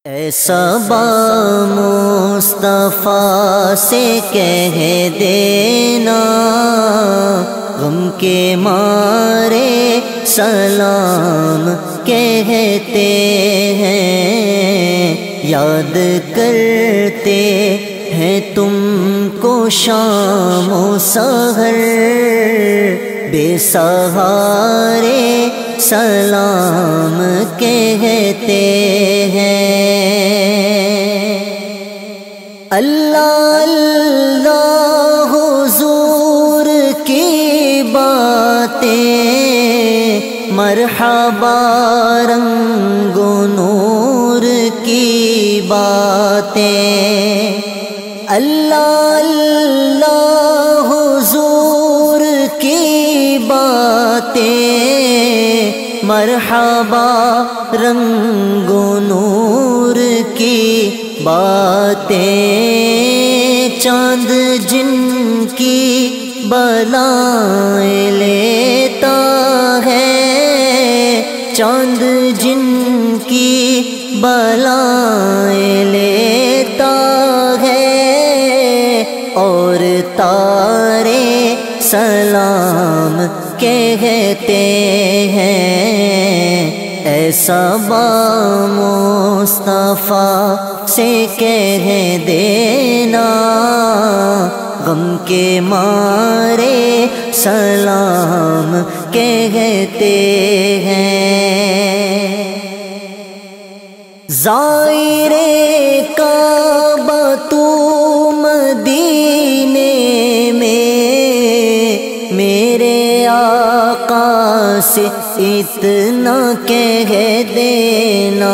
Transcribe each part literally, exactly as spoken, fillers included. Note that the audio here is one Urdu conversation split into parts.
اے صبا مصطفیٰ سے کہہ دینا، غم کے مارے سلام کہتے ہیں، یاد کرتے ہیں تم کو شام و سحر، بے سہارے سلام کہتے ہیں۔ اللہ اللہ حضور کی باتیں، مرحبا رنگ و نور کی باتیں، اللہ اللہ حضور کی باتیں، مرحبا رنگ و نور کی باتیں، چاند جن کی بلائیں لیتا ہے، چاند جن کی بلائیں لیتا ہے، اور تارے سلام کہتے ہیں۔ اے صبا مصطفیٰ سے کہہ دینا، غم کے مارے سلام کہتے ہیں۔ زائر کعبہ تو مدینے میں، میرے آقا سے اتنا کہہ دینا،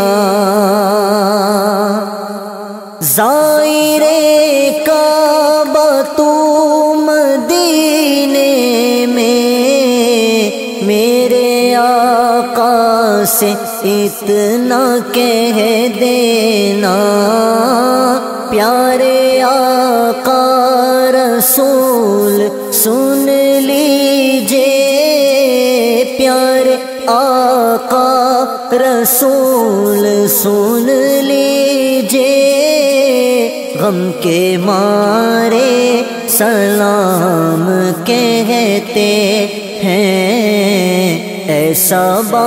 زائر کعبہ تو مدینے میں، میرے آقا سے اتنا کہہ دینا، پیارے آقا رسول سن لیجئے، پیارے آقا رسول سن لیجئے، غم کے مارے سلام کہتے ہیں۔ اے صبا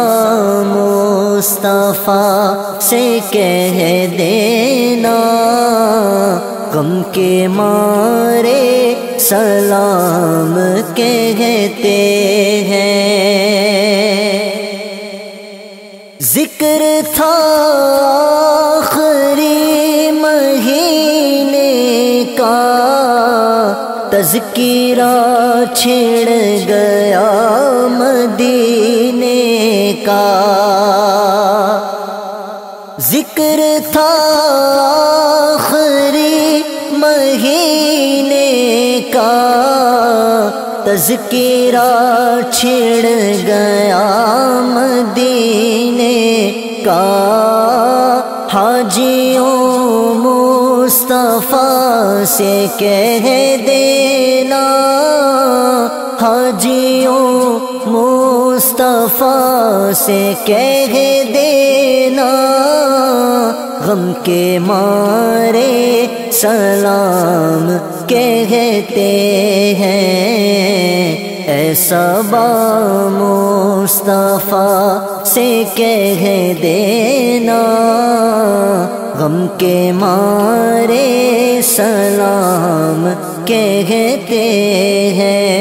مصطفیٰ سے کہہ دینا، غم کے مارے سلام کہتے ہیں۔ ذکر تھا آخری مہینے کا، تذکرہ چھڑ گیا مدینے کا، ذکر تھا آخری مہینے کا، تذکرہ چھڑ گیا مدینے کا، حاجیوں مصطفیٰ سے کہہ دینا، حاجیوں مصطفیٰ سے کہہ دینا، غم کے مارے سلام کہتے ہیں۔ اے صبا مصطفیٰ سے کہہ دینا، غم کے مارے سلام کہتے ہیں۔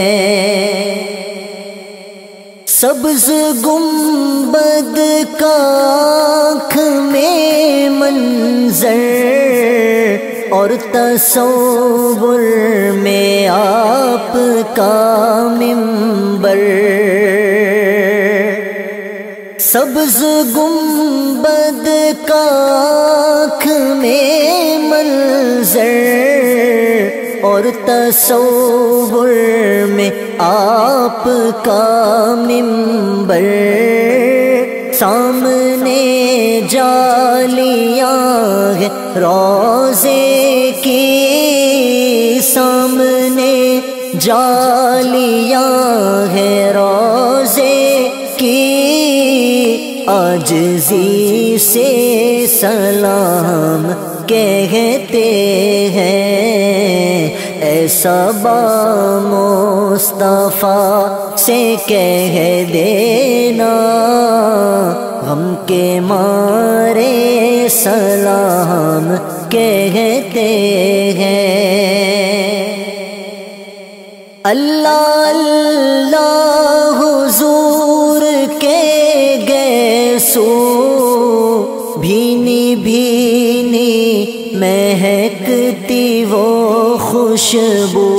سبز گنبد کا آنکھ میں منظر، اور تصور میں آپ کا منبر، سبز گنبد کا آنکھ میں منظر، اور تصور میں آپ کا منبر، سامنے جالیاں ہے روضے کی، سامنے جالیاں ہے روضے کی، عاجزی سے سلام کہتے ہیں، ایسا با مصطفیٰ سے کہہ دینا، غم کے مارے سلام کہتے ہیں۔ اللہ اللہ حضور کے گیسو، بھینی بھینی مہکتی وہ خوشبو،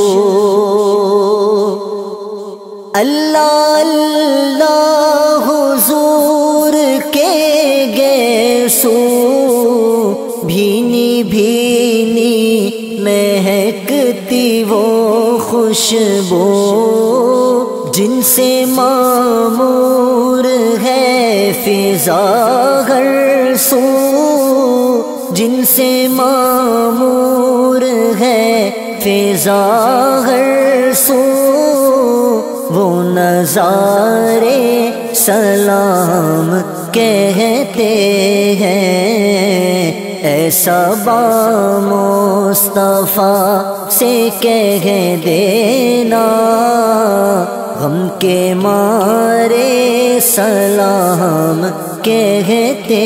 اللہ اللہ حضور کے گیسو، بھینی بھینی مہکتی وہ خوشبو، جن سے معمور ہے فضا ہر سو، جن سے معمور ہے فضا ہر سو، وہ نظارے سلام کہتے ہیں، ایسا با مصطفیٰ سے کہہ دینا، غم کے مارے سلام کہتے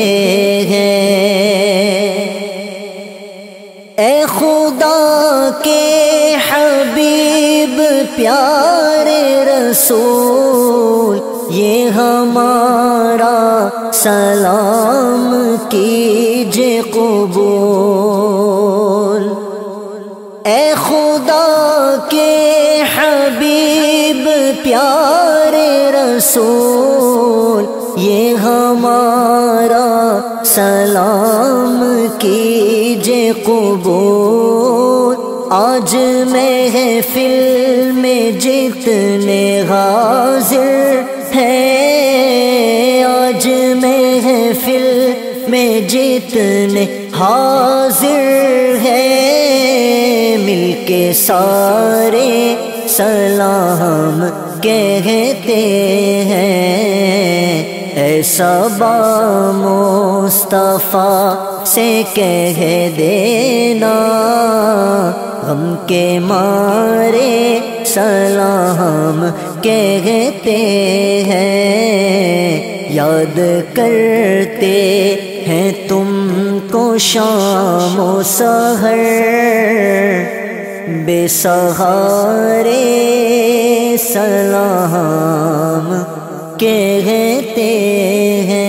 ہیں۔ اے خدا کے حبیب پیارے رسول، یہ ہمارا سلام کیجے قبول، اے خدا کے حبیب پیارے رسول، یہ ہمارا سلام کیجے قبول، آج محفل میں جتنے حاضر ہیں، آج محفل میں جتنے حاضر ہیں، مل کے سارے سلام کہتے ہیں، ایسا با مصطفیٰ سے کہہ دینا، غم کے مارے سلام کہتے ہیں، یاد کرتے ہیں تم کو شام و سحر، بے سہارے سلام کہتے ہیں۔